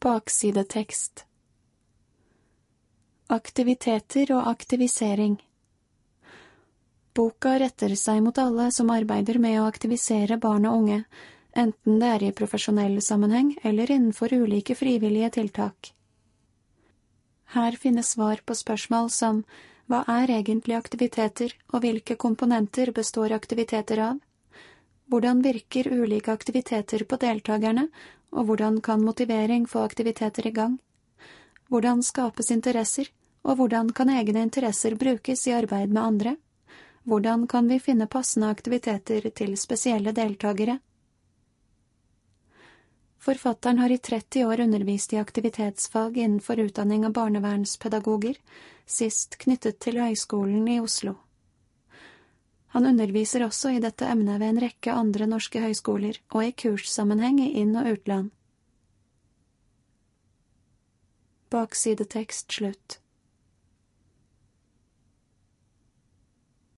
Baksidetekst. Aktiviteter og aktivisering. Boka retter seg mot alle som arbeider med å aktivisere barn og unge, enten det er i profesjonell sammenheng eller innenfor ulike frivillige tiltak. Her finnes svar på spørsmål som hva er egentlig aktiviteter, og hvilke komponenter består aktiviteter av? Hvordan virker ulike aktiviteter på deltakerne, og hvordan kan motivering få aktiviteter i gang? Hvordan skapes interesser, og hvordan kan egne interesser brukes i arbeid med andre? Hvordan kan vi finne passende aktiviteter til spesielle deltakere? Forfatteren har i 30 år undervist i aktivitetsfag innenfor utdanning av barnevernspedagoger, sist knyttet til Høgskolen i Oslo. Han underviser også i dette emnet ved en rekke andre norske høyskoler og i kurssammenheng i inn- og utland. Baksidetekst slutt.